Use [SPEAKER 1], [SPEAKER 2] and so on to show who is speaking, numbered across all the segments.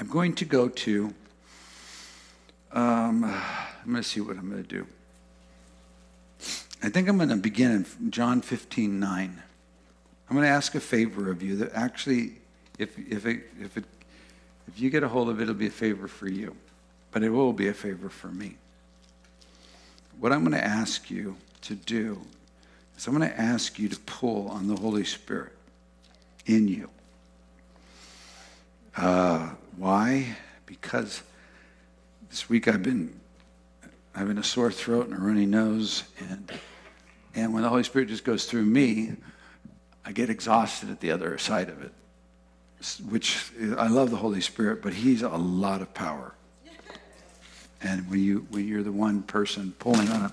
[SPEAKER 1] going to go to, I'm going to see what I'm going to do. I think I'm going to begin in John 15:9. I'm going to ask a favor of you that actually, if you get a hold of it, it'll be a favor for you. But it will be a favor for me. What I'm going to ask you to do is I'm going to ask you to pull on the Holy Spirit in you. Why? Because this week I've been having a sore throat and a runny nose, and when the Holy Spirit just goes through me, I get exhausted at the other side of it, which I love the Holy Spirit, but he's a lot of power. And when you're the one person pulling on it.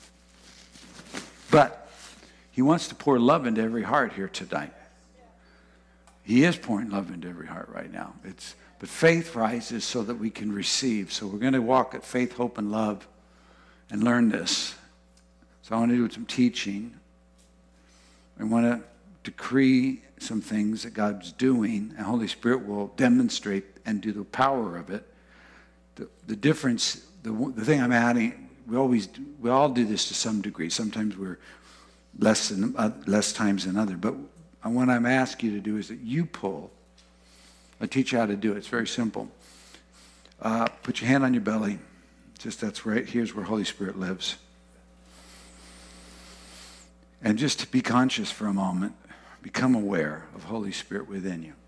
[SPEAKER 1] But he wants to pour love into every heart here tonight. He is pouring love into every heart right now. But faith rises so that we can receive. So we're going to walk at faith, hope, and love and learn this. So I want to do some teaching. I want to decree some things that God's doing, and Holy Spirit will demonstrate and do the power of it. The difference, the thing I'm adding, we all do this to some degree. Sometimes we're less times than other. But what I'm asking you to do is that you pull. I'll teach you how to do it. It's very simple. Put your hand on your belly. That's right. Here's where Holy Spirit lives. And just to be conscious for a moment, become aware of Holy Spirit within you.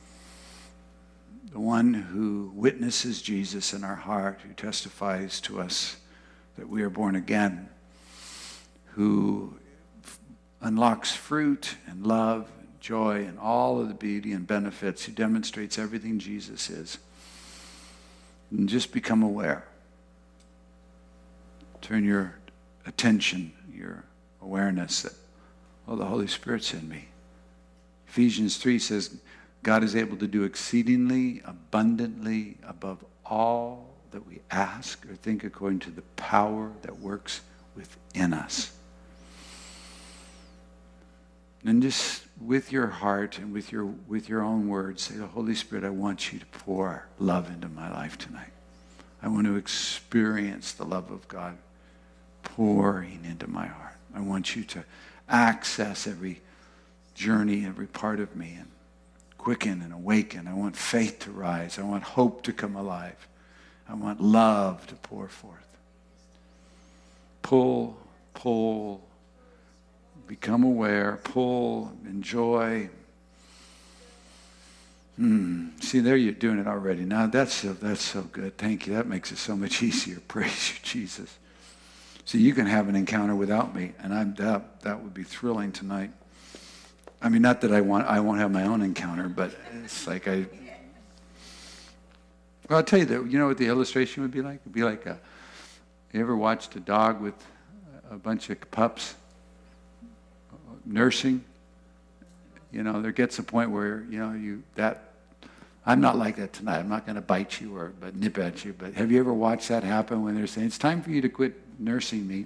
[SPEAKER 1] The one who witnesses Jesus in our heart, who testifies to us that we are born again, who unlocks fruit and love and joy and all of the beauty and benefits, who demonstrates everything Jesus is. And just become aware. Turn your attention, your awareness that, the Holy Spirit's in me. Ephesians 3 says, God is able to do exceedingly abundantly above all that we ask or think, according to the power that works within us. And just with your heart and with your own words, say, Holy Spirit, I want you to pour love into my life tonight. I want to experience the love of God pouring into my heart. I want you to access every journey, every part of me, and quicken and awaken. I want faith to rise. I want hope to come alive. I want love to pour forth. Pull, become aware, pull, enjoy. See, there you're doing it already. Now that's so good. Thank you. That makes it so much easier. Praise you, Jesus. So you can have an encounter without me, and that would be thrilling tonight. I mean, not that I won't have my own encounter, but it's like well, I'll tell you that. You know what the illustration would be like? It'd be like you ever watched a dog with a bunch of pups nursing? There gets a point where I'm not like that tonight. I'm not going to bite you but nip at you. But have you ever watched that happen when they're saying, it's time for you to quit nursing me?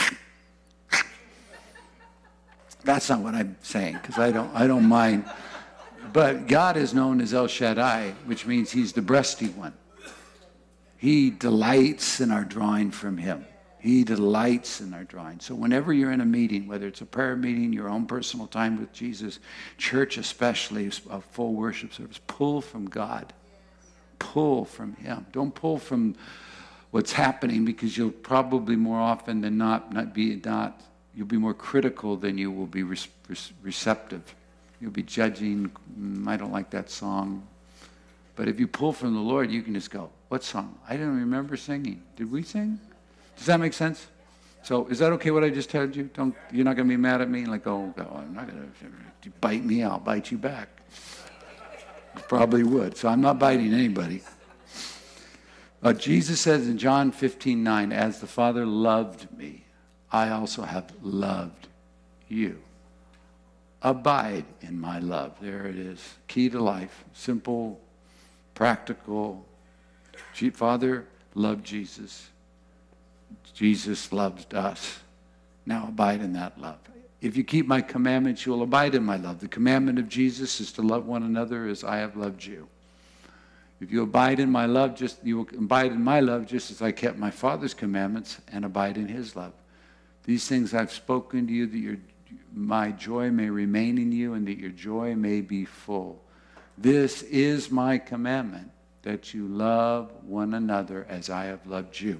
[SPEAKER 1] That's not what I'm saying, because I don't mind. But God is known as El Shaddai, which means he's the breasty one. He delights in our drawing from him. He delights in our drawing. So whenever you're in a meeting, whether it's a prayer meeting, your own personal time with Jesus, church especially, a full worship service, pull from God. Pull from him. Don't pull from what's happening, because you'll probably more often than not you'll be more critical than you will be receptive. You'll be judging, I don't like that song. But if you pull from the Lord, you can just go, what song? I don't remember singing. Did we sing? Does that make sense? So is that okay what I just told you? You're not going to be mad at me? Like, I'm not going to bite me, I'll bite you back. You probably would. So I'm not biting anybody. Jesus says in John 15:9, as the Father loved me, I also have loved you. Abide in my love. There it is. Key to life. Simple, practical. Father loved Jesus. Jesus loved us. Now abide in that love. If you keep my commandments, you will abide in my love. The commandment of Jesus is to love one another as I have loved you. If you abide in my love, you will abide in my love just as I kept my Father's commandments and abide in his love. These things I've spoken to you, that my joy may remain in you and that your joy may be full. This is my commandment, that you love one another as I have loved you.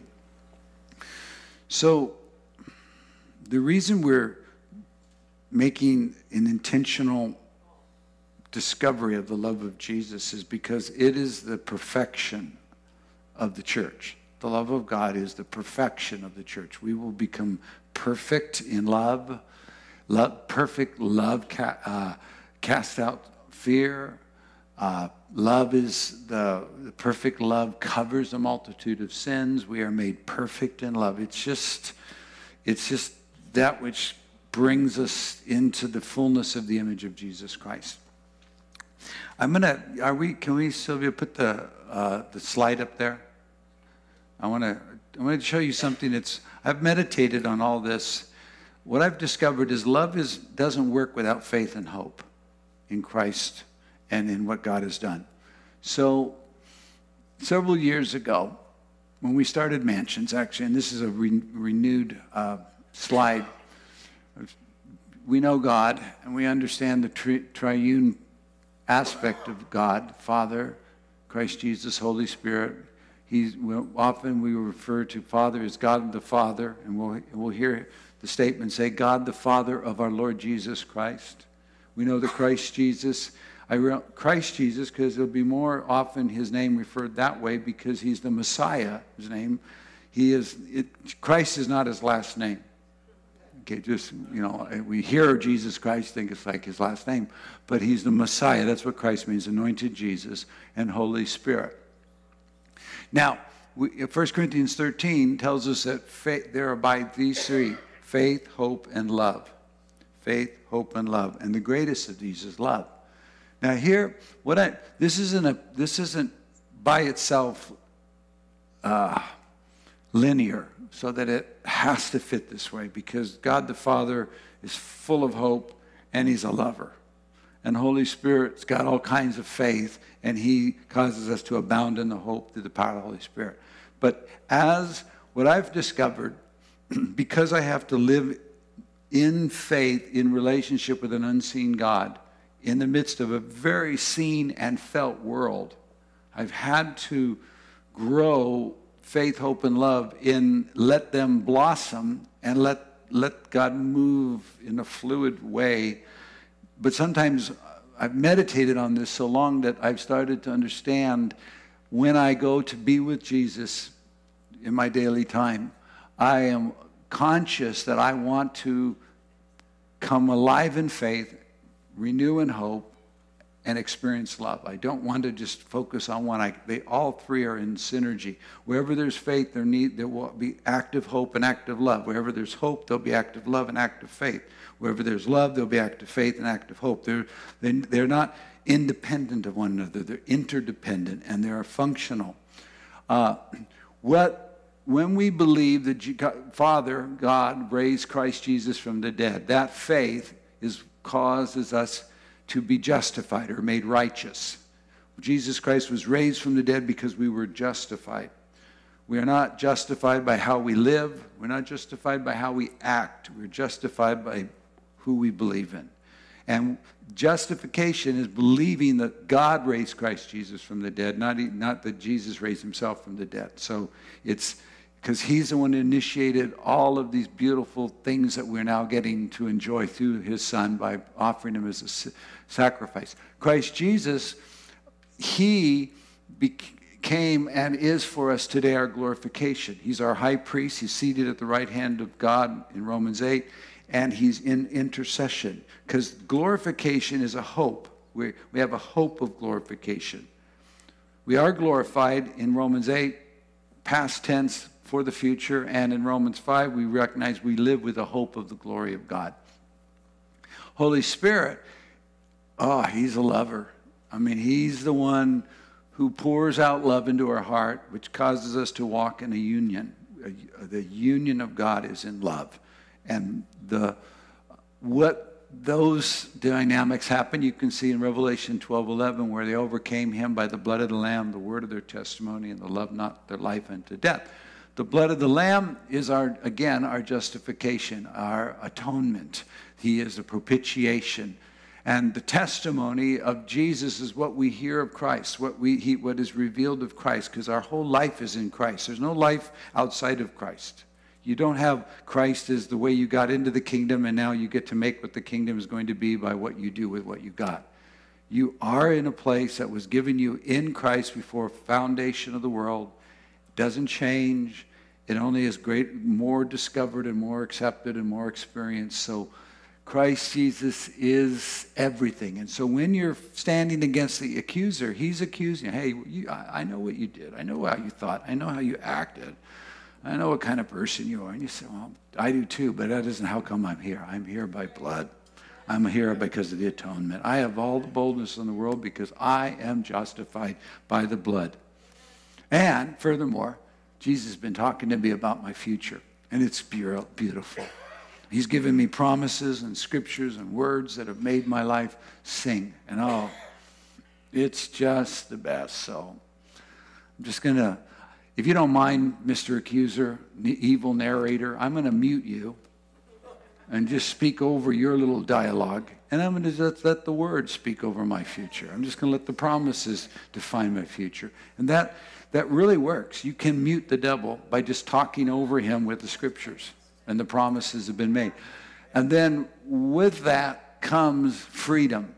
[SPEAKER 1] So the reason we're making an intentional discovery of the love of Jesus is because it is the perfection of the church. The love of God is the perfection of the church. We will become perfect in love. Perfect love casts out fear. Love is the perfect love covers a multitude of sins. We are made perfect in love. It's just that which brings us into the fullness of the image of Jesus Christ. Can we, Sylvia, put the slide up there? I want to show you something I've meditated on all this. What I've discovered is love doesn't work without faith and hope in Christ and in what God has done. So several years ago, when we started Mansions, actually, and this is a renewed slide, we know God and we understand the triune aspect of God, Father, Christ Jesus, Holy Spirit. Often we refer to Father as God the Father, and we'll hear the statement say, God the Father of our Lord Jesus Christ. We know that Christ Jesus, I wrote Christ Jesus because it'll be more often his name referred that way because he's the Messiah, his name. Christ is not his last name. Okay, we hear Jesus Christ, think it's like his last name, but he's the Messiah. That's what Christ means, anointed Jesus and Holy Spirit. Now, 1 Corinthians 13 tells us that there abide these three, faith, hope, and love. Faith, hope, and love. And the greatest of these is love. Now here, this isn't by itself linear, so that it has to fit this way, because God the Father is full of hope and he's a lover. And Holy Spirit's got all kinds of faith and he causes us to abound in the hope through the power of the Holy Spirit. But as what I've discovered, because I have to live in faith, in relationship with an unseen God, in the midst of a very seen and felt world, I've had to grow faith, hope, and love let them blossom and let God move in a fluid way. But sometimes I've meditated on this so long that I've started to understand when I go to be with Jesus in my daily time, I am conscious that I want to come alive in faith, renew in hope, and experience love. I don't want to just focus on one. All three are in synergy. Wherever there's faith, there will be active hope and active love. Wherever there's hope, there'll be active love and active faith. Wherever there's love, there'll be active faith and active hope. They're not independent of one another. They're interdependent and they're functional. When we believe that Father, God, raised Christ Jesus from the dead, that faith causes us to be justified or made righteous. Jesus Christ was raised from the dead because we were justified. We are not justified by how we live. We're not justified by how we act. We're justified by who we believe in. And justification is believing that God raised Christ Jesus from the dead, not that Jesus raised himself from the dead. So it's because he's the one who initiated all of these beautiful things that we're now getting to enjoy through his son by offering him as a sacrifice. Christ Jesus, he became and is for us today our glorification. He's our high priest. He's seated at the right hand of God in Romans 8, and he's in intercession, because glorification is a hope. We have a hope of glorification. We are glorified in Romans 8, past tense, for the future, and in Romans 5 we recognize we live with the hope of the glory of God. Holy Spirit, he's a lover. I mean, he's the one who pours out love into our heart, which causes us to walk in a union. The union of God is in love. And what those dynamics happen. You can see in Revelation 12:11 where they overcame him by the blood of the Lamb, the word of their testimony, and the love not their life unto death. The blood of the Lamb is our justification, our atonement. He is the propitiation. And the testimony of Jesus is what we hear of Christ, what is revealed of Christ, because our whole life is in Christ. There's no life outside of Christ. You don't have Christ as the way you got into the kingdom, and now you get to make what the kingdom is going to be by what you do with what you got. You are in a place that was given you in Christ before foundation of the world. It doesn't change. It only is more discovered and more accepted and more experienced. So Christ Jesus is everything. And so when you're standing against the accuser, he's accusing you. Hey, I know what you did. I know how you thought. I know how you acted. I know what kind of person you are. And you say, well, I do too, but that isn't how come I'm here. I'm here by blood. I'm here because of the atonement. I have all the boldness in the world because I am justified by the blood. And furthermore, Jesus has been talking to me about my future, and it's beautiful. He's given me promises and scriptures and words that have made my life sing. And it's just the best. So I'm just going to, if you don't mind, Mr. Accuser, evil narrator, I'm going to mute you and just speak over your little dialogue. And I'm going to just let the word speak over my future. I'm just going to let the promises define my future. And that really works. You can mute the devil by just talking over him with the scriptures. And the promises have been made. And then with that comes freedom.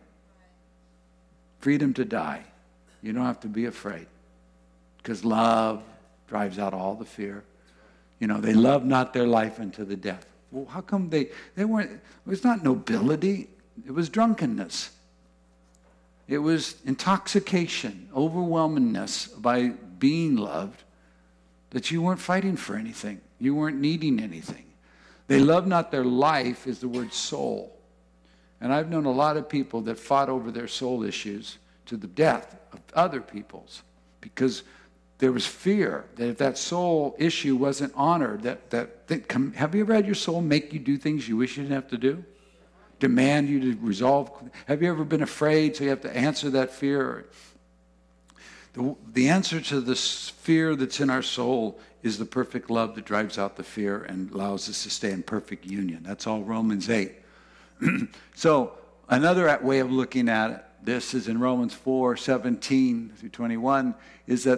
[SPEAKER 1] Freedom to die. You don't have to be afraid. Because love drives out all the fear. You know, they love not their life unto the death. Well, how come they weren't, it was not nobility. It was drunkenness. It was intoxication, overwhelmingness by being loved, that you weren't fighting for anything. You weren't needing anything. They love not their life is the word soul. And I've known a lot of people that fought over their soul issues to the death of other people's because there was fear that if that soul issue wasn't honored, have you ever had your soul make you do things you wish you didn't have to do? Demand you to resolve? Have you ever been afraid so you have to answer that fear? The answer to this fear that's in our soul is the perfect love that drives out the fear and allows us to stay in perfect union. That's all Romans 8. So another way of looking at this is in Romans 4:17 through 21, is that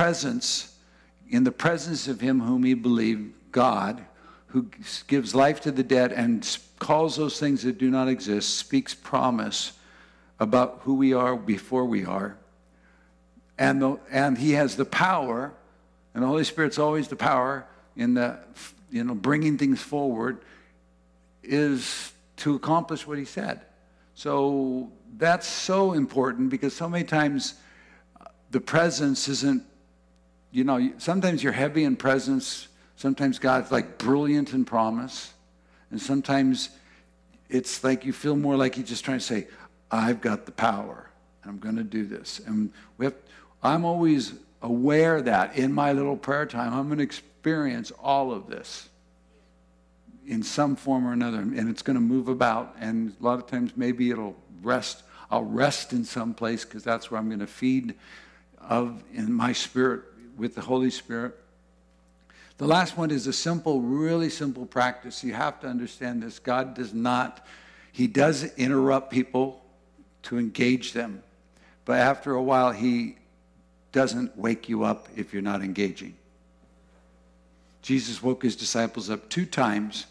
[SPEAKER 1] in the presence of him whom we believe, God, who gives life to the dead and calls those things that do not exist, speaks promise about who we are before we are. And he has the power, and the Holy Spirit's always the power in bringing things forward, is to accomplish what he said. So that's so important because so many times the presence isn't, sometimes you're heavy in presence. Sometimes God's like brilliant in promise. And sometimes it's like you feel more like he's just trying to say, I've got the power. And I'm going to do this. And I'm always aware that in my little prayer time, I'm going to experience all of this in some form or another. And it's going to move about. And a lot of times maybe it'll rest. I'll rest in some place because that's where I'm going to feed in my spirit with the Holy Spirit. The last one is a simple, really simple practice. You have to understand this. God he does interrupt people to engage them. But after a while, he doesn't wake you up if you're not engaging. Jesus woke his disciples up 2 times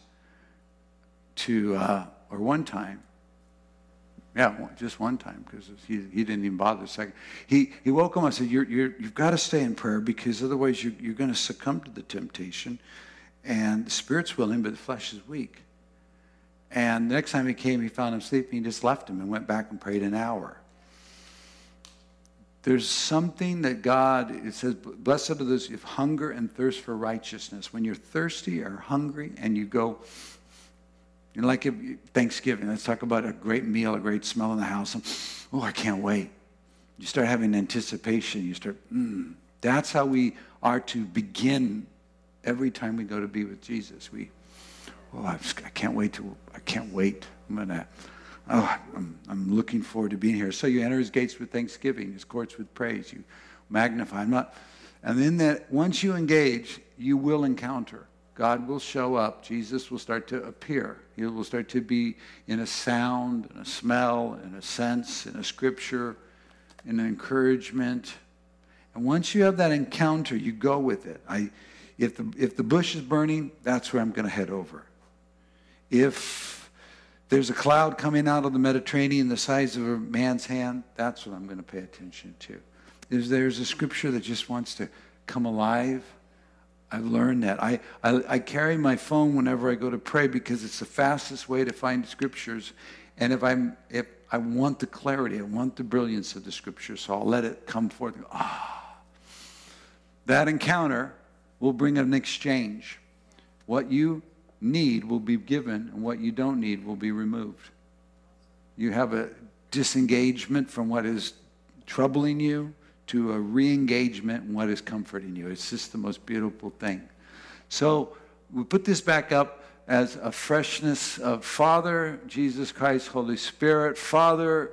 [SPEAKER 1] or 1 time. Yeah, just 1 time because he didn't even bother the second. He woke them up and said, you've got to stay in prayer because otherwise you're going to succumb to the temptation. And the spirit's willing, but the flesh is weak. And the next time he came, he found him sleeping. He just left him and went back and prayed an hour. There's something that it says, blessed are those who have hunger and thirst for righteousness. When you're thirsty or hungry and you go, like Thanksgiving, let's talk about a great meal, a great smell in the house. Oh, I can't wait. You start having anticipation. You start, That's how we are to begin every time we go to be with Jesus. I can't wait. I'm going to Oh, I'm looking forward to being here. So you enter his gates with thanksgiving, his courts with praise. You magnify. And then that once you engage, you will encounter. God will show up. Jesus will start to appear. He will start to be in a sound, in a smell, in a sense, in a scripture, in an encouragement. And once you have that encounter, you go with it. If the bush is burning, that's where I'm going to head over. If there's a cloud coming out of the Mediterranean the size of a man's hand, that's what I'm going to pay attention to. If there's a scripture that just wants to come alive, I've learned that. I carry my phone whenever I go to pray because it's the fastest way to find scriptures. And if I want the clarity, I want the brilliance of the scripture, so I'll let it come forth. That encounter will bring an exchange. What you need will be given, and what you don't need will be removed. You have a disengagement from what is troubling you to a re-engagement in what is comforting you. It's just the most beautiful thing. So we put this back up as a freshness of Father, Jesus Christ, Holy Spirit. Father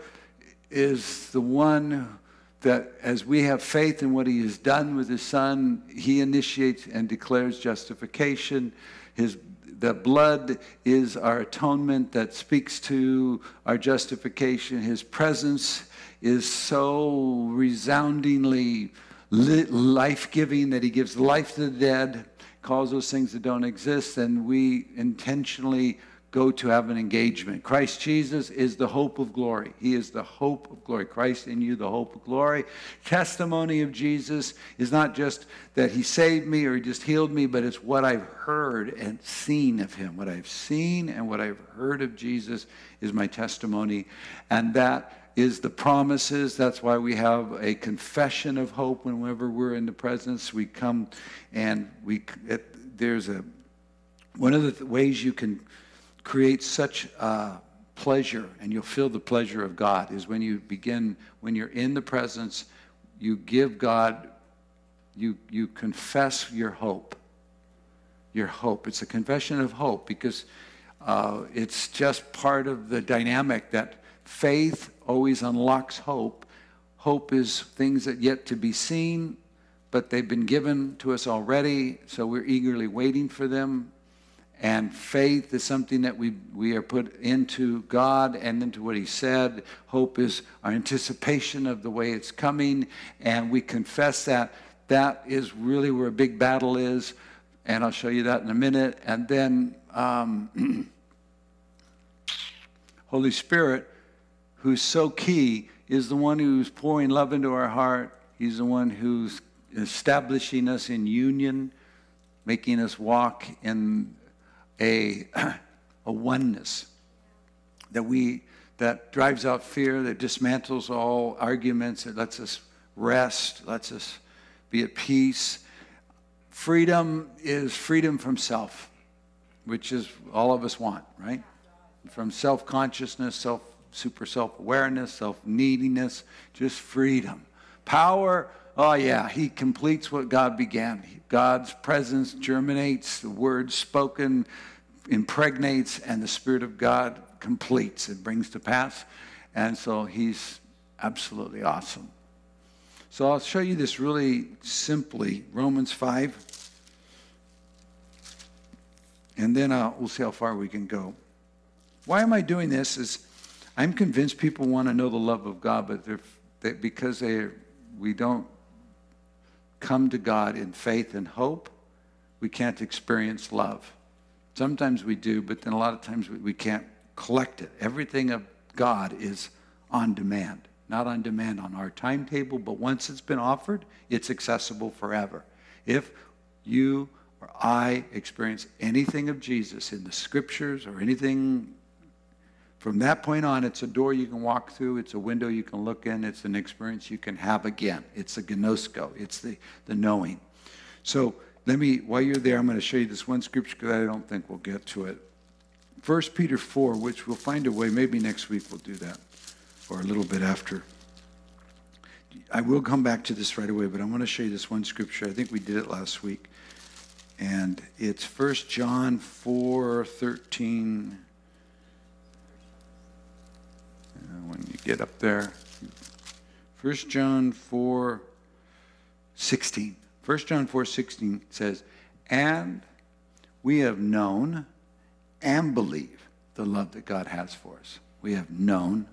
[SPEAKER 1] is the one that as we have faith in what he has done with his Son, he initiates and declares justification. The blood is our atonement that speaks to our justification. His presence is so resoundingly life-giving that he gives life to the dead, calls those things that don't exist, and we intentionally go to have an engagement. Christ Jesus is the hope of glory. He is the hope of glory. Christ in you, the hope of glory. Testimony of Jesus is not just that he saved me or he just healed me, but it's what I've heard and seen of him. What I've seen and what I've heard of Jesus is my testimony. And that is the promises. That's why we have a confession of hope whenever we're in the presence. We come and there's one of the ways you can create such pleasure, and you'll feel the pleasure of God, is when you're in the presence, you give God, you confess your hope. Your hope. It's a confession of hope because it's just part of the dynamic that faith always unlocks hope. Hope is things that yet to be seen, but they've been given to us already, so we're eagerly waiting for them. And faith is something that we are put into God and into what he said. Hope is our anticipation of the way it's coming, and we confess that. That is really where a big battle is, and I'll show you that in a minute. And then Holy Spirit, who's so key, is the one who's pouring love into our heart. He's the one who's establishing us in union, making us walk in a oneness that drives out fear, that dismantles all arguments, that lets us rest, lets us be at peace. Freedom is freedom from self, which is all of us want, right? From self-consciousness, super self-awareness, self-neediness, just freedom. Power, oh yeah, he completes what God began. God's presence germinates, the word spoken impregnates, and the Spirit of God completes and brings to pass. And so he's absolutely awesome. So I'll show you this really simply, Romans 5. And then we'll see how far we can go. Why am I doing this? Is I'm convinced people want to know the love of God, but because we don't come to God in faith and hope, we can't experience love. Sometimes we do, but then a lot of times we can't collect it. Everything of God is on demand. Not on demand on our timetable, but once it's been offered, it's accessible forever. If you or I experience anything of Jesus in the scriptures or anything, from that point on, it's a door you can walk through, it's a window you can look in, it's an experience you can have again. It's a gnosko, it's the knowing. So while you're there, I'm going to show you this one scripture because I don't think we'll get to it. 1 Peter 4, which we'll find a way, maybe next week we'll do that, or a little bit after. I will come back to this right away, but I want to show you this one scripture. I think we did it last week. And it's 1 John 4:13. get up there. 1 John 4:16. 1 John 4:16 says, and we have known and believe the love that God has for us. We have known.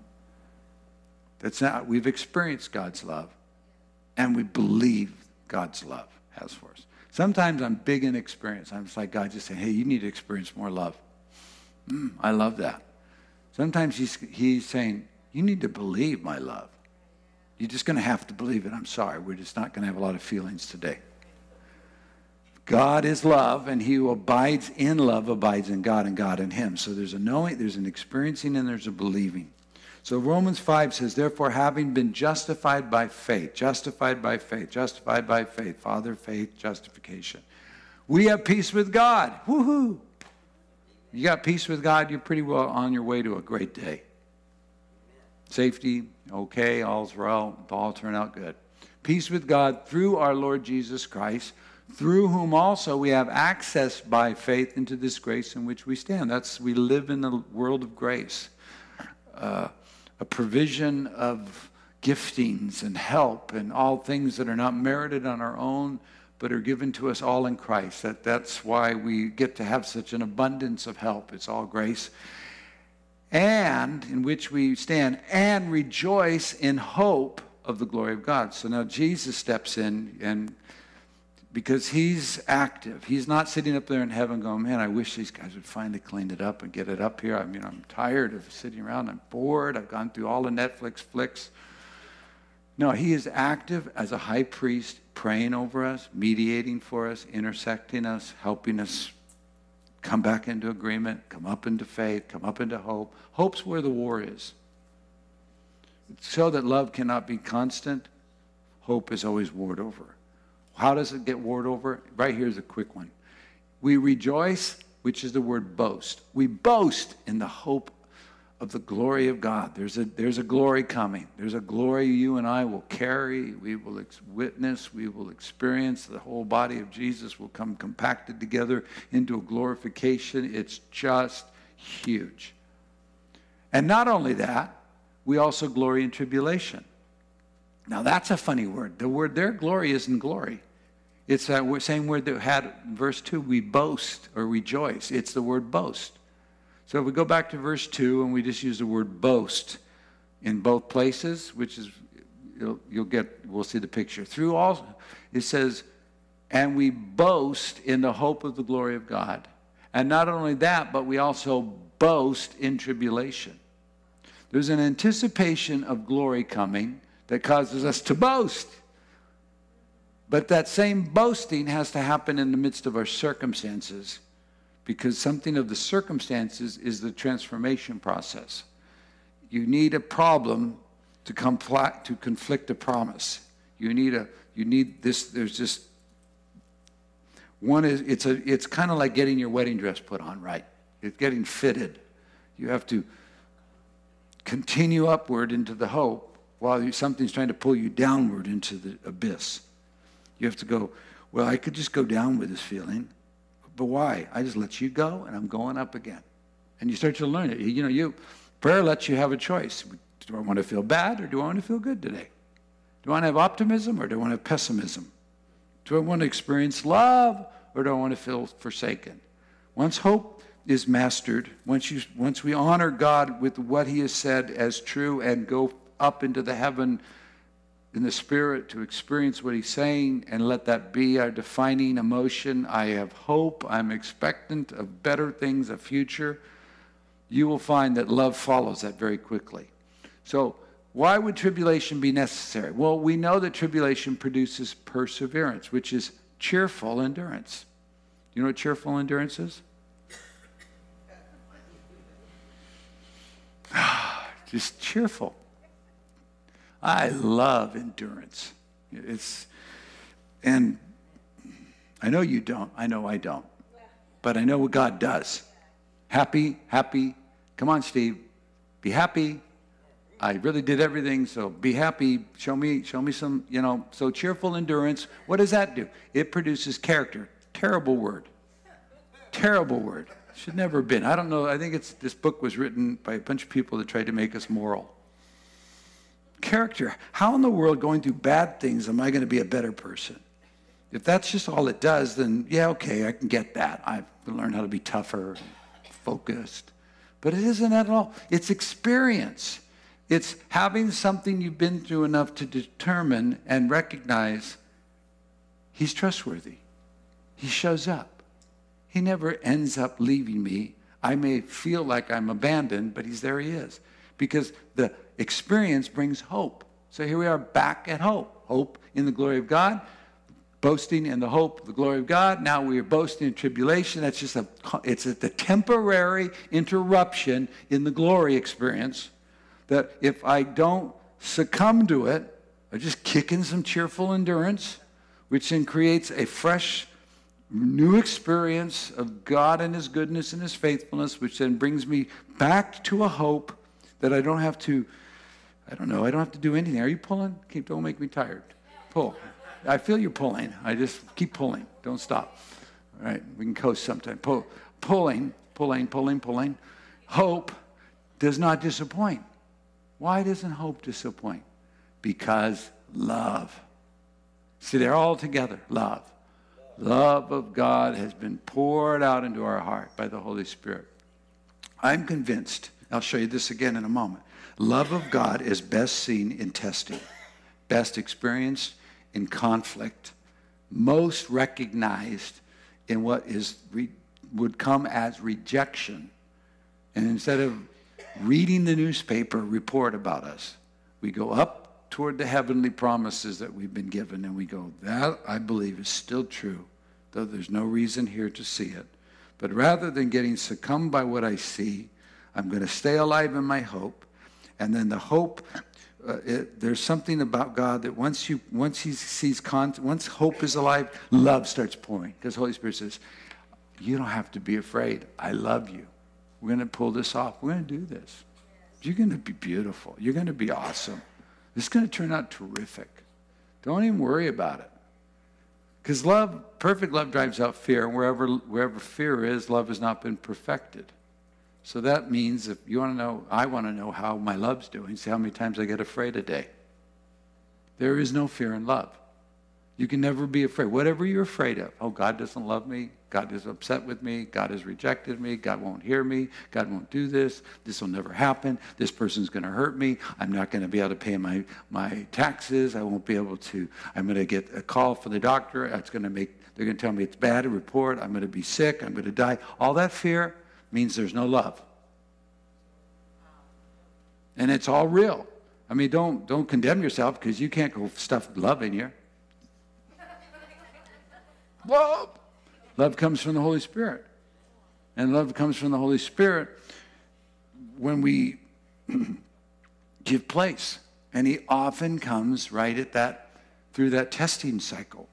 [SPEAKER 1] We've experienced God's love, and we believe God's love has for us. Sometimes I'm big in experience. I'm just like God just saying, hey, you need to experience more love. I love that. Sometimes he's saying, you need to believe my love. You're just going to have to believe it. I'm sorry. We're just not going to have a lot of feelings today. God is love, and he who abides in love abides in God, and God in him. So there's a knowing, there's an experiencing, and there's a believing. So Romans 5 says, therefore, having been justified by faith, justified by faith, justified by faith, Father, faith, justification. We have peace with God. Woohoo! You got peace with God, you're pretty well on your way to a great day. Safety, okay, all's well, all turn out good. Peace with God through our Lord Jesus Christ, through whom also we have access by faith into this grace in which we stand. We live in the world of grace. A provision of giftings and help and all things that are not merited on our own, but are given to us all in Christ. That's why we get to have such an abundance of help. It's all grace. And in which we stand and rejoice in hope of the glory of God. So now Jesus steps in, and because he's active. He's not sitting up there in heaven going, man, I wish these guys would finally clean it up and get it up here. I mean, I'm tired of sitting around. I'm bored. I've gone through all the Netflix flicks. No, he is active as a high priest, praying over us, mediating for us, intersecting us, helping us come back into agreement, come up into faith, come up into hope. Hope's where the war is. So that love cannot be constant, hope is always warred over. How does it get warred over? Right here's a quick one. We rejoice, which is the word boast. We boast in the hope of the glory of God. There's a glory coming. There's a glory you and I will carry. We will witness. We will experience. The whole body of Jesus will come compacted together into a glorification. It's just huge. And not only that, we also glory in tribulation. Now that's a funny word. The word there, glory, isn't glory. It's that same word that had in verse 2, we boast or rejoice. It's the word boast. So if we go back to verse 2 and we just use the word boast in both places, which is, we'll see the picture. Through all, it says, and we boast in the hope of the glory of God. And not only that, but we also boast in tribulation. There's an anticipation of glory coming that causes us to boast. But that same boasting has to happen in the midst of our circumstances, because something of the circumstances is the transformation process. You need a problem to conflict a promise. You need this. There's just one is it's kind of like getting your wedding dress put on right. It's getting fitted. You have to continue upward into the hope while something's trying to pull you downward into the abyss. You have to go, well, I could just go down with this feeling, but why? I just let you go, and I'm going up again. And you start to learn it. Prayer lets you have a choice. Do I want to feel bad, or do I want to feel good today? Do I want to have optimism, or do I want to have pessimism? Do I want to experience love, or do I want to feel forsaken? Once hope is mastered, once we honor God with what he has said as true and go up into the heaven in the Spirit to experience what he's saying and let that be our defining emotion. I have hope. I'm expectant of better things, a future. You will find that love follows that very quickly. So why would tribulation be necessary? Well, we know that tribulation produces perseverance, which is cheerful endurance. You know what cheerful endurance is? Just cheerful. I love endurance. And I know you don't. I know I don't. But I know what God does. Happy. Come on, Steve. Be happy. I really did everything, so be happy. Show me some, So cheerful endurance, what does that do? It produces character. Terrible word. Terrible word. Should never have been. I don't know. I think this book was written by a bunch of people that tried to make us moral. character. How in the world, going through bad things, am I going to be a better person? If that's just all it does, then yeah, okay, I can get that. I've learned how to be tougher, focused. But it isn't at all. It's experience. It's having something you've been through enough to determine and recognize he's trustworthy. He shows up. He never ends up leaving me. I may feel like I'm abandoned, but there he is. Because the experience brings hope. So here we are back at hope. Hope in the glory of God. Boasting in the hope of the glory of God. Now we are boasting in tribulation. That's just it's the temporary interruption in the glory experience. That if I don't succumb to it, I just kick in some cheerful endurance, which then creates a fresh, new experience of God and his goodness and his faithfulness, which then brings me back to a hope that I don't have to, I don't have to do anything. Are you pulling? Don't make me tired. Pull. I feel you're pulling. I just keep pulling. Don't stop. All right, we can coast sometime. Pulling. Hope does not disappoint. Why doesn't hope disappoint? Because love. See, they're all together. Love. Love of God has been poured out into our heart by the Holy Spirit. I'm convinced, I'll show you this again in a moment. Love of God is best seen in testing, best experienced in conflict, most recognized in what would come as rejection. And instead of reading the newspaper report about us, we go up toward the heavenly promises that we've been given, and we go, that I believe is still true, though there's no reason here to see it. But rather than getting succumbed by what I see, I'm going to stay alive in my hope. And then the hope, there's something about God that once hope is alive, love starts pouring. Because the Holy Spirit says, you don't have to be afraid. I love you. We're going to pull this off. We're going to do this. You're going to be beautiful. You're going to be awesome. This is going to turn out terrific. Don't even worry about it. Because perfect love drives out fear. And wherever fear is, love has not been perfected. So that means if you want to know, I want to know how my love's doing. See how many times I get afraid a day. There is no fear in love. You can never be afraid. Whatever you're afraid of. Oh, God doesn't love me. God is upset with me. God has rejected me. God won't hear me. God won't do this. This will never happen. This person's going to hurt me. I'm not going to be able to pay my taxes. I won't be able to. I'm going to get a call from the doctor. They're going to tell me it's bad, a report. I'm going to be sick. I'm going to die. All that fear means there's no love. And it's all real. I mean, don't condemn yourself because you can't go stuff love in you. Whoa! Love comes from the Holy Spirit. And love comes from the Holy Spirit when we give place. And he often comes right at through that testing cycle.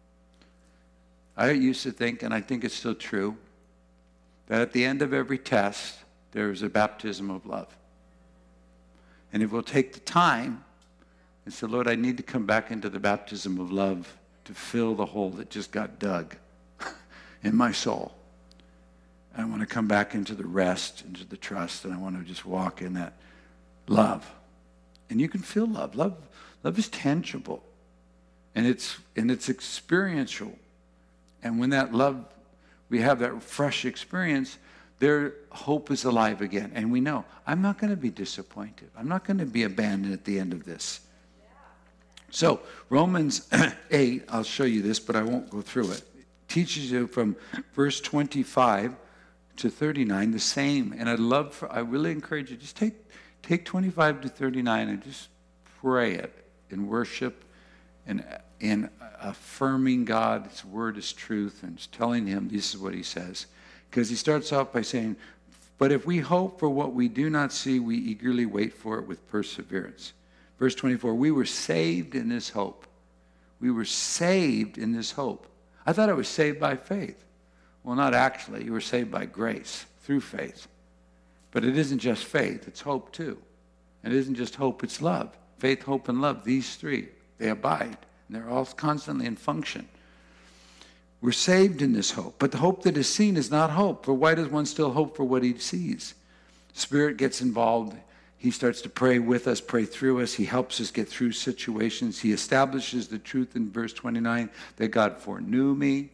[SPEAKER 1] I used to think, and I think it's still true, that at the end of every test, there is a baptism of love. And if we'll take the time and say, Lord, I need to come back into the baptism of love to fill the hole that just got dug in my soul. And I want to come back into the rest, into the trust, and I want to just walk in that love. And you can feel love. Love is tangible. And it's experiential. And when that love, we have that fresh experience, their hope is alive again. And we know, I'm not going to be disappointed. I'm not going to be abandoned at the end of this. So Romans 8, I'll show you this, but I won't go through it. Teaches you from verse 25 to 39 the same. And I really encourage you, just take 25 to 39 and just pray it in worship and in affirming God's word as truth and just telling him this is what he says. Because he starts off by saying, but if we hope for what we do not see, we eagerly wait for it with perseverance. Verse 24, we were saved in this hope. We were saved in this hope. I thought I was saved by faith. Well, not actually. You were saved by grace through faith. But it isn't just faith. It's hope too. And it isn't just hope. It's love. Faith, hope, and love. These three, they abide. And they're all constantly in function. We're saved in this hope. But the hope that is seen is not hope. For why does one still hope for what he sees? Spirit gets involved He starts to pray with us, pray through us. He helps us get through situations. He establishes the truth in verse 29 that God foreknew me,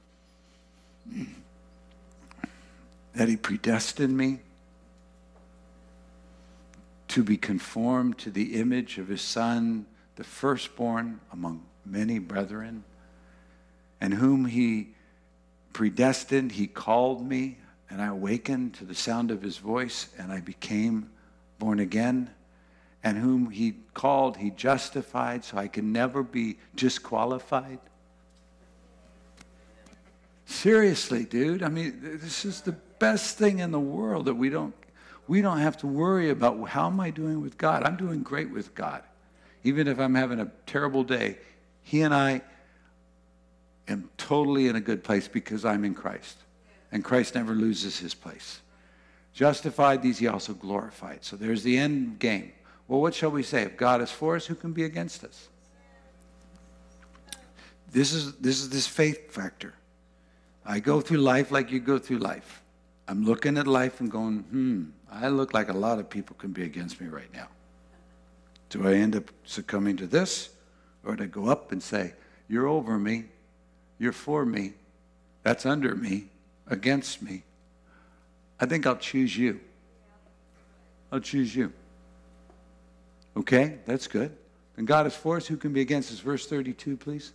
[SPEAKER 1] that he predestined me to be conformed to the image of his Son, the firstborn among many brethren, and whom he predestined, he called me, and I awakened to the sound of his voice, and I became born again. And whom he called, he justified, so I can never be disqualified. Seriously, dude. I mean, this is the best thing in the world, that we don't have to worry about how am I doing with God. I'm doing great with God. Even if I'm having a terrible day, he and I am totally in a good place because I'm in Christ. And Christ never loses his place. Justified, these he also glorified. So there's the end game. Well, what shall we say? If God is for us, who can be against us? This is this faith factor. I go through life like you go through life. I'm looking at life and going, I look like a lot of people can be against me right now. Do I end up succumbing to this? Or do I go up and say, you're over me, you're for me, that's under me, against me? I think I'll choose you. I'll choose you. Okay, that's good. And God is for us, who can be against us? Verse 32, please.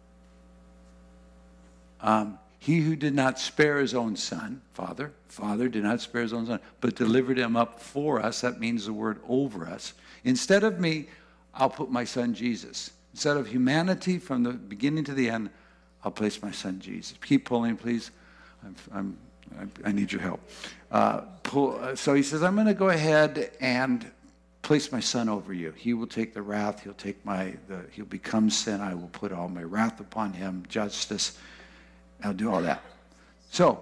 [SPEAKER 1] He who did not spare his own son, Father did not spare his own son, but delivered him up for us. That means the word over us. Instead of me, I'll put my son Jesus. Instead of humanity from the beginning to the end, I'll place my son Jesus. Keep pulling, please. I need your help. So he says, I'm going to go ahead and place my son over you. He will take the wrath. He'll take he'll become sin. I will put all my wrath upon him, justice. I'll do all that. So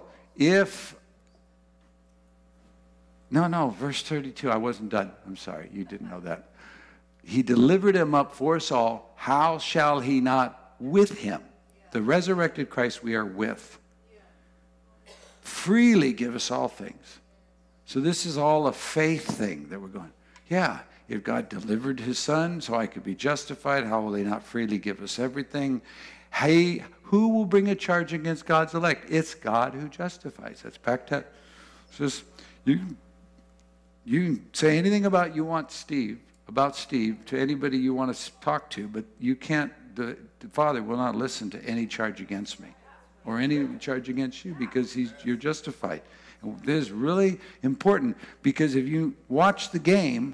[SPEAKER 1] verse 32, I wasn't done. I'm sorry, you didn't know that. He delivered him up for us all. How shall he not with him, the resurrected Christ we are with, freely give us all things? So this is all a faith thing that we're going, yeah, if God delivered his son so I could be justified, how will he not freely give us everything? Hey, who will bring a charge against God's elect? It's God who justifies. That's back to says you can say anything about Steve to anybody you want to talk to, but you can't. The Father will not listen to any charge against me or any charge against you because you're justified. And this is really important because if you watch the game,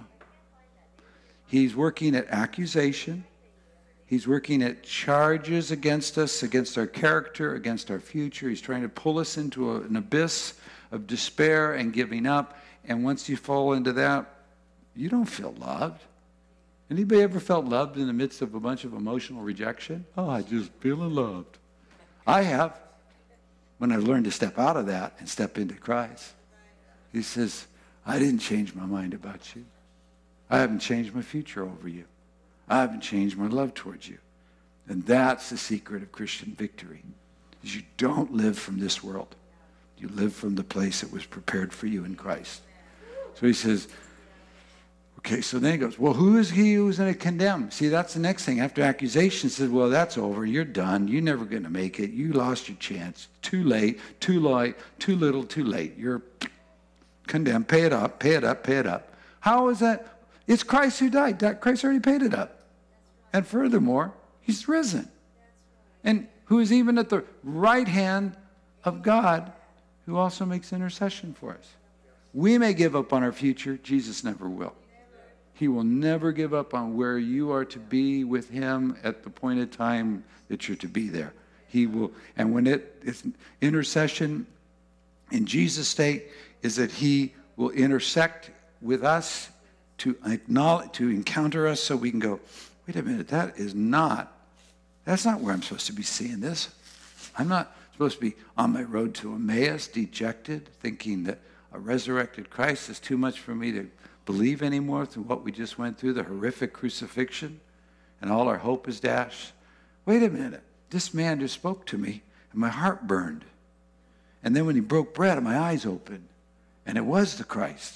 [SPEAKER 1] he's working at accusation. He's working at charges against us, against our character, against our future. He's trying to pull us into an abyss of despair and giving up. And once you fall into that, you don't feel loved. Anybody ever felt loved in the midst of a bunch of emotional rejection? Oh, I just feel loved. I have. When I learned to step out of that and step into Christ. He says, I didn't change my mind about you. I haven't changed my future over you. I haven't changed my love towards you. And that's the secret of Christian victory. Is you don't live from this world. You live from the place that was prepared for you in Christ. So he says, okay, so then he goes, well, who is he who's going to condemn? See, that's the next thing. After accusation, he says, well, that's over. You're done. You're never going to make it. You lost your chance. Too late, too light, too little, too late. You're condemned. Pay it up, pay it up, pay it up. How is that? It's Christ who died. Christ already paid it up. And furthermore, he's risen. And who is even at the right hand of God, who also makes intercession for us. We may give up on our future. Jesus never will. He will never give up on where you are to be with him at the point of time that you're to be there. He will, and when it's intercession in Jesus' state, is that he will intersect with us to acknowledge, to encounter us so we can go, wait a minute, that's not where I'm supposed to be seeing this. I'm not supposed to be on my road to Emmaus, dejected, thinking that a resurrected Christ is too much for me to believe anymore through what we just went through, the horrific crucifixion, and all our hope is dashed. Wait a minute, this man just spoke to me, and my heart burned. And then when he broke bread, my eyes opened, and it was the Christ.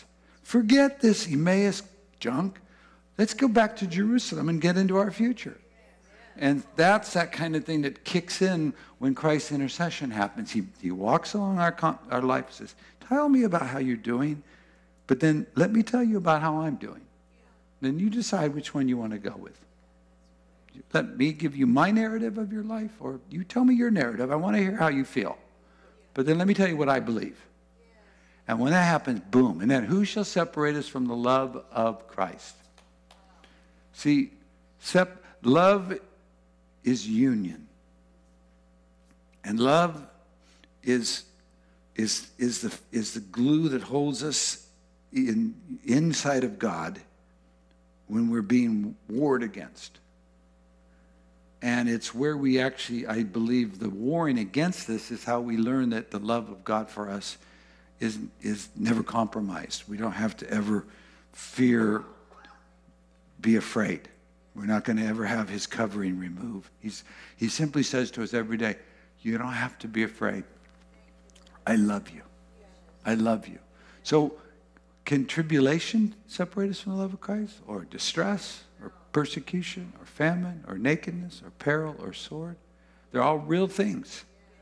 [SPEAKER 1] Forget this Emmaus junk. Let's go back to Jerusalem and get into our future. And that's that kind of thing that kicks in when Christ's intercession happens. He walks along our life and says, tell me about how you're doing, but then let me tell you about how I'm doing. Then you decide which one you want to go with. Let me give you my narrative of your life, or you tell me your narrative. I want to hear how you feel. But then let me tell you what I believe. And when that happens, boom. And then who shall separate us from the love of Christ? See, love is union. And love is the glue that holds us inside of God when we're being warred against. And it's where we actually, I believe, the warring against this is how we learn that the love of God for us is never compromised. We don't have to ever fear, be afraid. We're not going to ever have his covering removed. He simply says to us every day, you don't have to be afraid. I love you. I love you. So can tribulation separate us from the love of Christ? Or distress? Or persecution? Or famine? Or nakedness? Or peril? Or sword? They're all real things.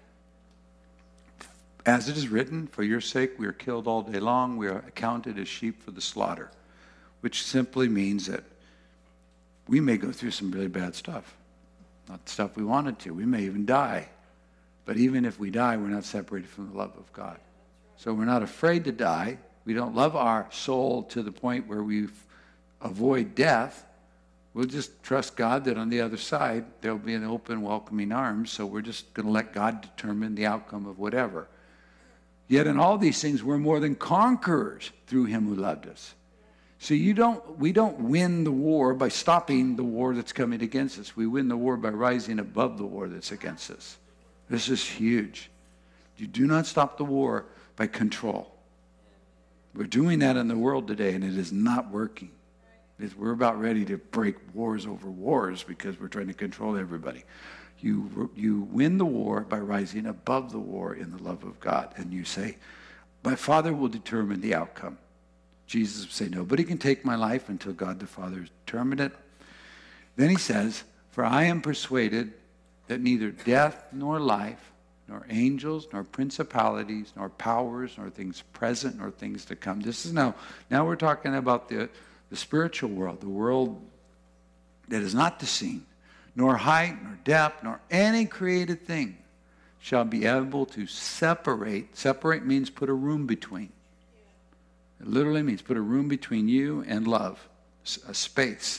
[SPEAKER 1] As it is written, for your sake we are killed all day long. We are accounted as sheep for the slaughter. Which simply means that we may go through some really bad stuff. Not stuff we wanted to. We may even die. But even if we die, we're not separated from the love of God. So we're not afraid to die. We don't love our soul to the point where we avoid death. We'll just trust God that on the other side, there'll be an open, welcoming arms. So we're just going to let God determine the outcome of whatever. Yet in all these things, we're more than conquerors through him who loved us. So we don't win the war by stopping the war that's coming against us. We win the war by rising above the war that's against us. This is huge. You do not stop the war by control. We're doing that in the world today, and it is not working. We're about ready to break wars over wars because we're trying to control everybody. You win the war by rising above the war in the love of God. And you say, my Father will determine the outcome. Jesus would say, nobody can take my life until God the Father has determined it. Then he says, for I am persuaded that neither death nor life, nor angels, nor principalities, nor powers, nor things present, nor things to come. This is now we're talking about the spiritual world, the world that is not the seen, nor height, nor depth, nor any created thing shall be able to separate. Separate means put a room between. It literally means put a room between you and love, a space.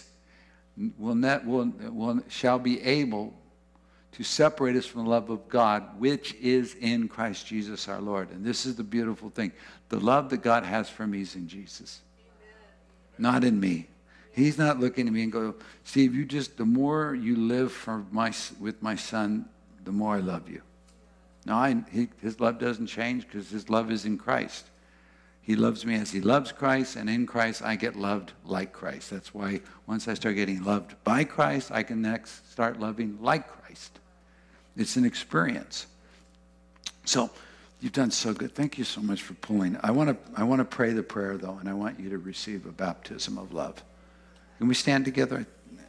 [SPEAKER 1] Shall be able to separate us from the love of God, which is in Christ Jesus our Lord. And this is the beautiful thing. The love that God has for me is in Jesus, not in me. He's not looking at me and go, Steve, the more you live with my son, the more I love you. No, his love doesn't change because his love is in Christ. He loves me as he loves Christ, and in Christ I get loved like Christ. That's why once I start getting loved by Christ, I can next start loving like Christ. It's an experience. So you've done so good. Thank you so much for pulling. I want to pray the prayer, though, and I want you to receive a baptism of love. Can we stand together?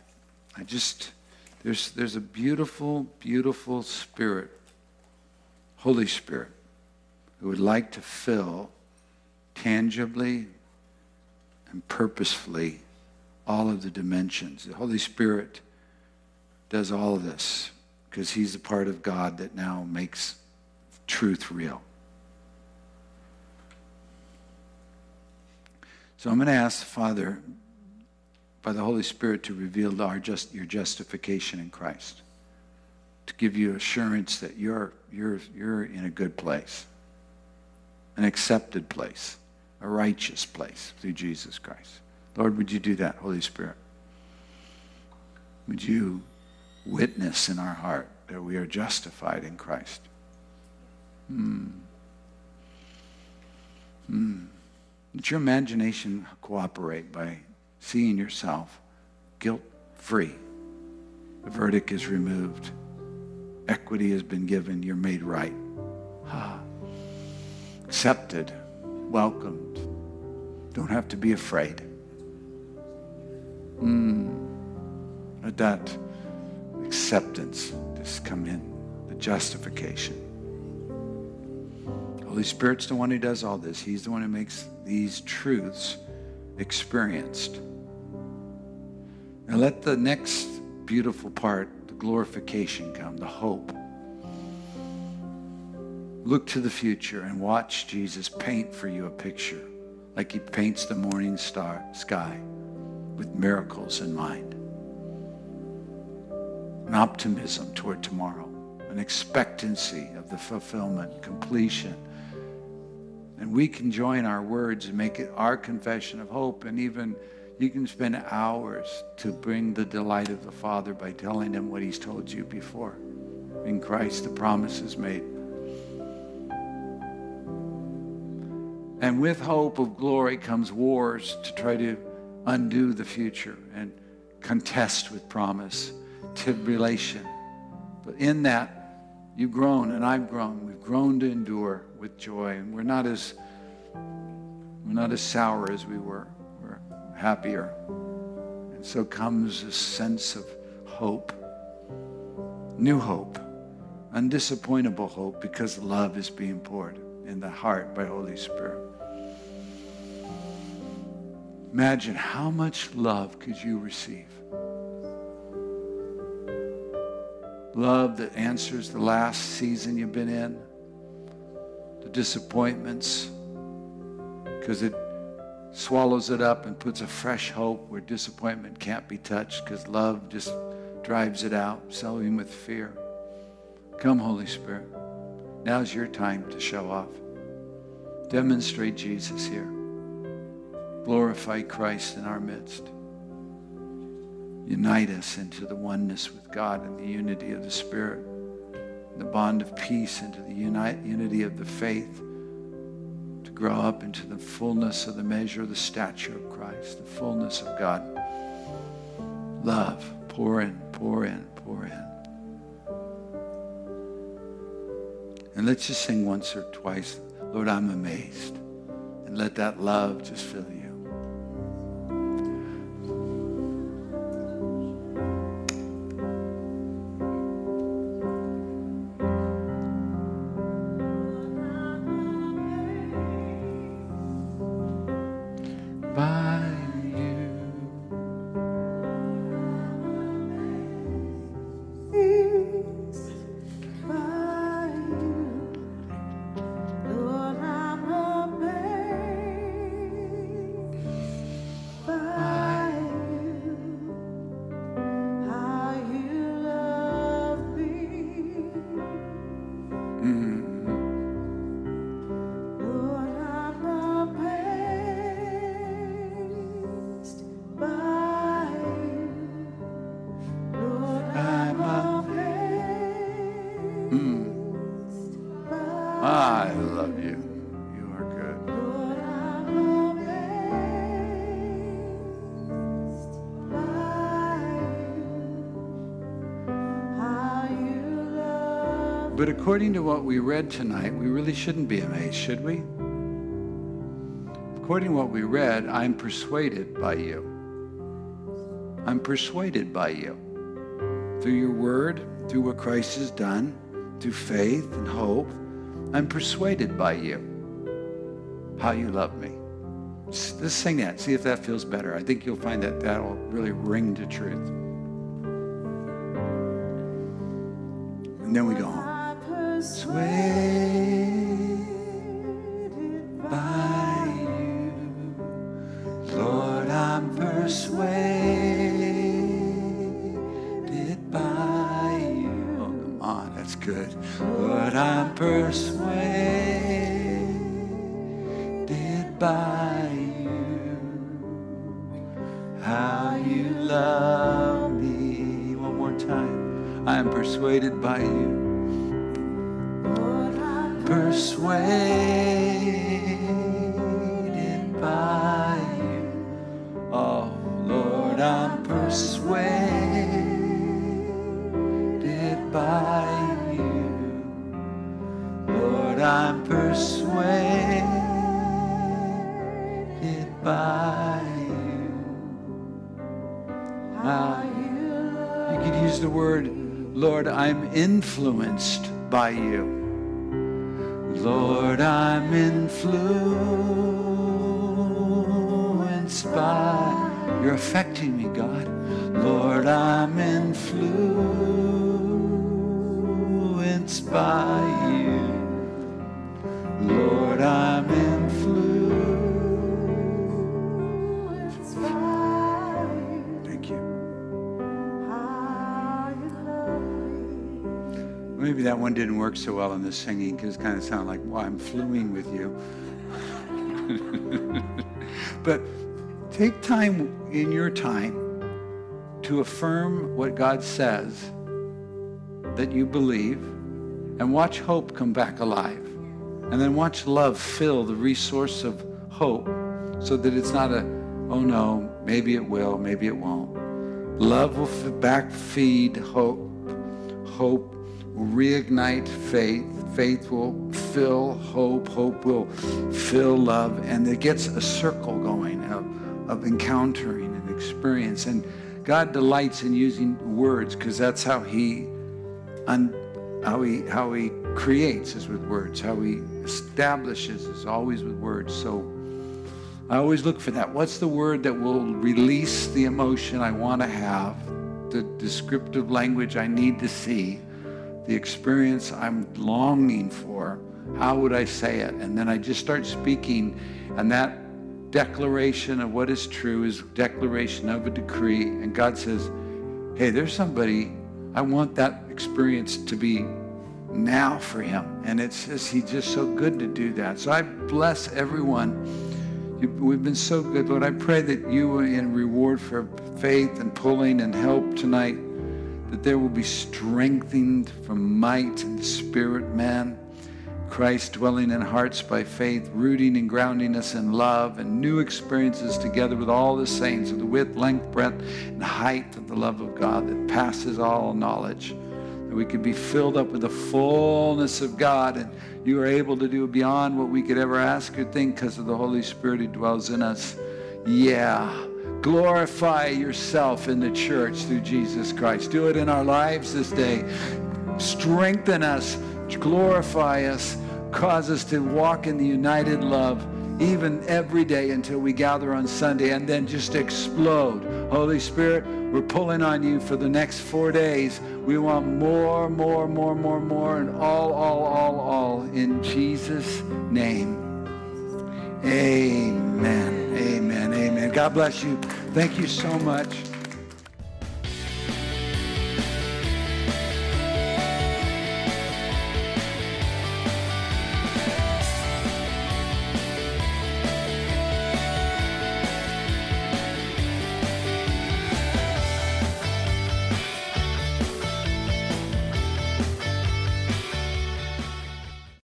[SPEAKER 1] There's a beautiful, beautiful Spirit, Holy Spirit, who would like to fill tangibly and purposefully all of the dimensions. The Holy Spirit does all of this because he's a part of God that now makes truth real. So I'm going to ask the Father, by the Holy Spirit, to reveal your justification in Christ, to give you assurance that you're in a good place, an accepted place, a righteous place through Jesus Christ. Lord, would you do that, Holy Spirit? Would you witness in our heart that we are justified in Christ? Let your imagination cooperate by seeing yourself guilt-free. The verdict is removed. Equity has been given. You're made right. Accepted, welcomed, Don't have to be afraid. Let that acceptance just come in, the justification. Holy Spirit's the one who does all this. He's the one who makes these truths experienced. Now let the next beautiful part, the glorification, come, the hope. Look to the future and watch Jesus paint for you a picture like he paints the morning sky with miracles in mind. An optimism toward tomorrow, an expectancy of the fulfillment, completion. And we can join our words and make it our confession of hope. And even you can spend hours to bring the delight of the Father by telling him what he's told you before. In Christ, the promise is made. And with hope of glory comes wars to try to undo the future and contest with promise, tribulation. But in that, you've grown and I've grown. We've grown to endure with joy. And we're not as sour as we were. We're happier. And so comes a sense of hope. New hope. Undisappointable hope, because love is being poured in the heart by Holy Spirit. Imagine how much love could you receive. Love that answers the last season you've been in, the disappointments, because it swallows it up and puts a fresh hope where disappointment can't be touched, because love just drives it out, sowing with fear. Come, Holy Spirit. Now's your time to show off. Demonstrate Jesus here. Glorify Christ in our midst. Unite us into the oneness with God and the unity of the Spirit, the bond of peace into the unity of the faith, to grow up into the fullness of the measure of the stature of Christ, the fullness of God. Love, pour in, pour in, pour in. And let's just sing once or twice, Lord, I'm amazed. And let that love just fill you. I love you. You are good. But according to what we read tonight, we really shouldn't be amazed, should we? According to what we read, I'm persuaded by you. I'm persuaded by you. Through your word, through what Christ has done, through faith and hope, I'm persuaded by you, how you love me. Let's sing that. See if that feels better. I think you'll find that that'll really ring to truth. And then we go home. Persuaded by you, Lord, I'm persuaded by you. Oh, come on, that's good. Lord, I'm persuaded by you, how you love me. One more time. I am persuaded by you. Persuaded by you. Oh, Lord, I'm persuaded by you. Lord, I'm persuaded You could use the word, Lord, I'm influenced by you. Lord, I'm influenced by, you're affecting me, God. Lord, I'm influenced by you. Lord, I'm influenced by you. Thank you. Maybe that one didn't work so well in the singing because it kind of sounded like, well, I'm fluing with you. But take time in your time to affirm what God says that you believe, and watch hope come back alive. And then watch love fill the resource of hope so that it's not a, oh no, maybe it will, maybe it won't. Love will backfeed hope. Hope will reignite faith. Faith will fill hope. Hope will fill love. And it gets a circle going of encountering and experience. And God delights in using words because that's how he creates is with words. How he establishes is always with words. So I always look for that. What's the word that will release the emotion I want to have, the descriptive language I need to see, the experience I'm longing for? How would I say it? And then I just start speaking, and that declaration of what is true is declaration of a decree. And God says, hey, there's somebody, I want that experience to be now for him. And it's just, he's just so good to do that. So I bless everyone. We've been so good, Lord. I pray that you, in reward for faith and pulling and help tonight, that there will be strengthened from might and spirit, man. Christ dwelling in hearts by faith, rooting and grounding us in love, and new experiences together with all the saints of the width, length, breadth, and height of the love of God that passes all knowledge. That we could be filled up with the fullness of God, and you are able to do beyond what we could ever ask or think because of the Holy Spirit who dwells in us. Yeah. Glorify yourself in the church through Jesus Christ. Do it in our lives this day. Strengthen us, glorify us, cause us to walk in the united love even every day until we gather on Sunday, and then just explode. Holy Spirit, we're pulling on you for the next 4 days. We want more, and all in Jesus' name. Amen. Amen. Amen. God bless you. Thank you so much.